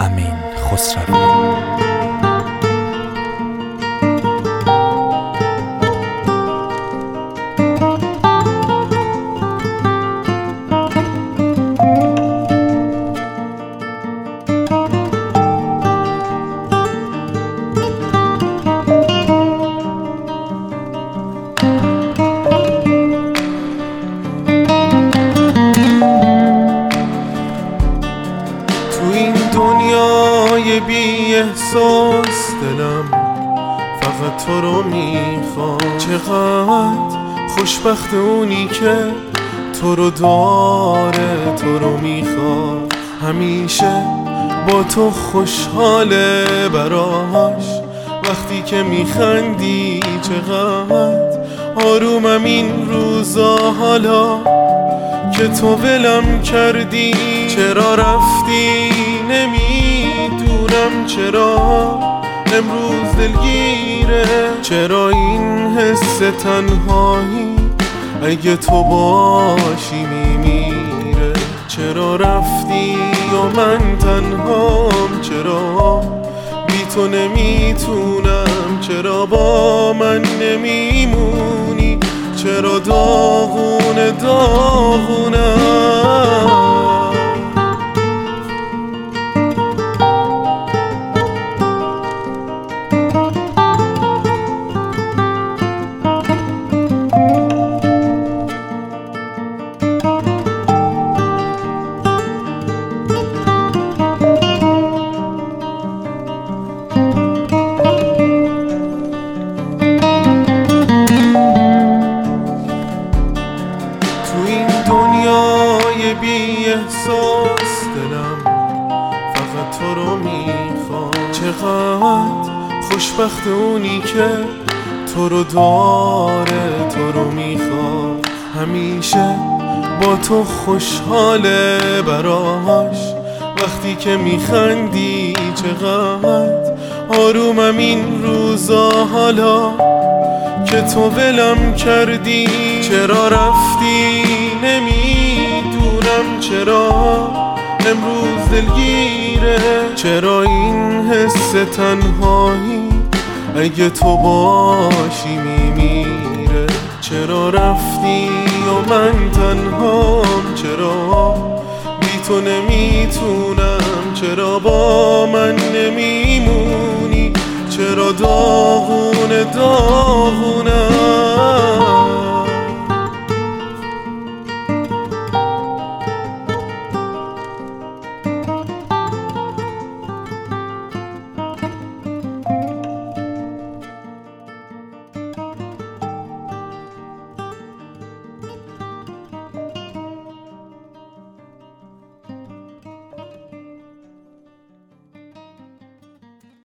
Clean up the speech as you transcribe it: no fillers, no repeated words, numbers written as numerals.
امین خسروی. دنیای بی احساس دلم فقط تو رو میخواد. چقدر خوشبخت اونی که تو رو داره، تو رو میخواد. همیشه با تو خوشحاله براش وقتی که میخندی. چقدر آرومم این روزا حالا که تو ولم کردی. چرا رفتی نمیدونم، چرا امروز دلگیره. چرا این حس تنهایی اگه تو باشی میمیره. چرا رفتی و من تنهام، چرا بی تو نمیتونم. چرا با من نمیمونی، چرا داغونه داغونم. دنیای بی احساس دلم فقط تو رو میخواد. چقدر خوشبخت اونی که تو رو داره، تو رو میخواد. همیشه با تو خوشحاله براش وقتی که میخندی. چقدر آرومم این روزا حالا که تو ولم کردی. چرا رفتی نمیدونم، چرا امروز دلگیره. چرا این حس تنهایی اگه تو باشی میمیره. چرا رفتی و من تنهام، چرا بی تو نمیتونم. چرا با من نمیمونی، چرا داغونه داغونم.